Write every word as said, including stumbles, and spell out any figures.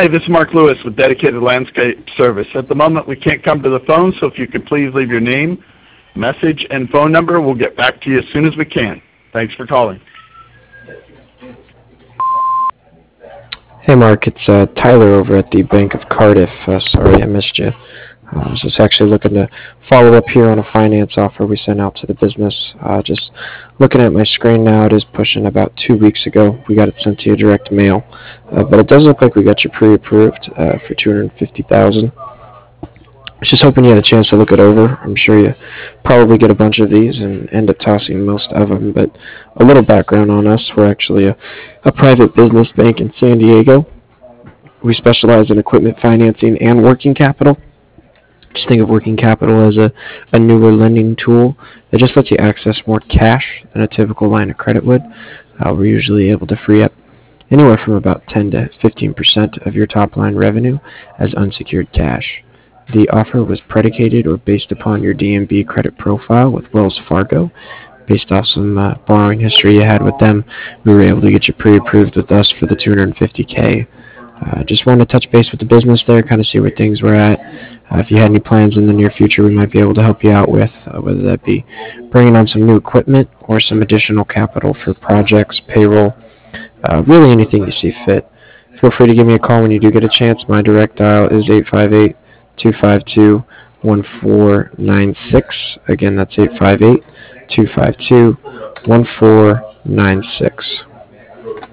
Hi, this is Mark Lewis with Dedicated Landscape Service. At the moment, we can't come to the phone, so if you could please leave your name, message, and phone number, we'll get back to you as soon as we can. Thanks for calling. Hey Mark, it's uh, Tyler over at the Bank of Cardiff. Uh, sorry I missed you. Uh, I was just actually looking to follow up here on a finance offer we sent out to the business. Uh, just looking at my screen now, it is pushing about two weeks ago. We got it sent to you direct mail, uh, but it does look like we got you pre-approved uh, for two hundred fifty thousand dollars. I was just hoping you had a chance to look it over. I'm sure you probably get a bunch of these and end up tossing most of them, but a little background on us. We're actually a, a private business bank in San Diego. We specialize in equipment financing and working capital. Just think of working capital as a, a newer lending tool that just lets you access more cash than a typical line of credit would. Uh, we're usually able to free up anywhere from about ten to fifteen percent of your top line revenue as unsecured cash. The offer was predicated or based upon your D N B credit profile with Wells Fargo. Based off some uh, borrowing history you had with them, we were able to get you pre-approved with us for the two hundred fifty K. Uh, just wanted to touch base with the business there, kind of see where things were at. Uh, if you had any plans in the near future, we might be able to help you out with, uh, whether that be bringing on some new equipment or some additional capital for projects, payroll, uh, really anything you see fit. Feel free to give me a call when you do get a chance. My direct dial is eight five eight, two five two, one four nine six. Again, that's eight five eight, two five two, one four nine six.